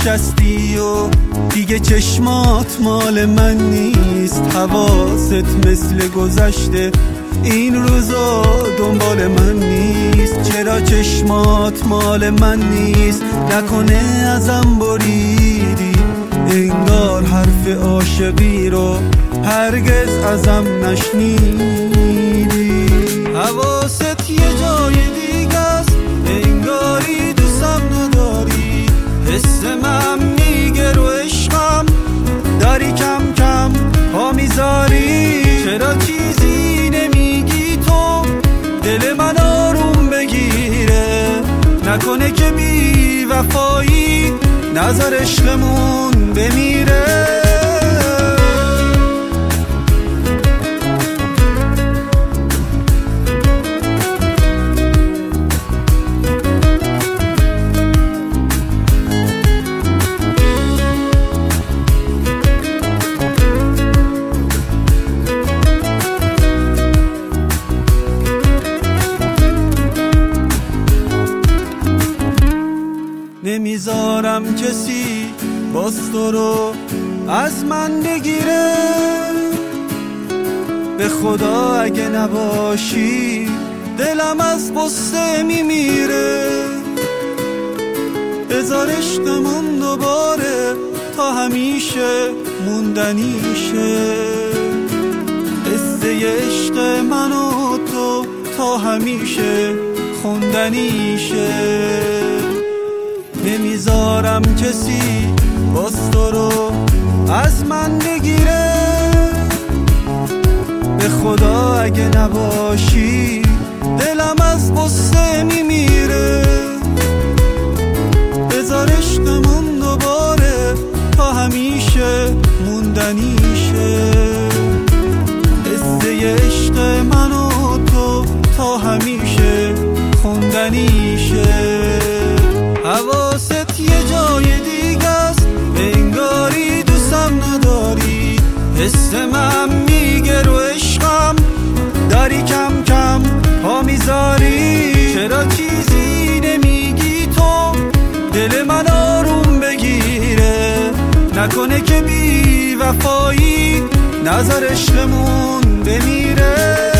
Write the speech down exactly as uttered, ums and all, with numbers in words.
نشستی و دیگه چشمات مال من نیست، حواست مثل گذشته این روزا دنبال من نیست. چرا چشمات مال من نیست؟ نکنه ازم بریدی، انگار حرف عاشقی رو هرگز ازم نشنیدی. حواست یه جای دیگه است، انگاری دوستم نداری، حس من میگه رو عشقم داری کم کم پا میذاری. چرا چیزی نمیگی تو دل من آروم بگیره؟ نکنه که بی وفایی نظر عشقمون بمیره. نمیذارم کسی باز تو رو از من بگیره، به خدا اگه نباشی دلم از غصه میمیره. بذار عشقمون دوباره تا همیشه موندنیشه، قصه عشق من و تو تا همیشه خوندنیشه. نمیذارم کسی باز تو رو از من بگیره، به خدا اگه نباشی دلم از غصه میمیره. بذار عشقمون دوباره تا همیشه موندنیشه، قصه عشق من و تو تا همیشه خوندنیشه. حواست یه جای دیگه است، انگاری دوستم نداری، حس من میگه رو عشقم داری کم کم پا میذاری. چرا چیزی نمیگی تو دل من آروم بگیره؟ نکنه که بی وفایی نظر عشقمون بمیره.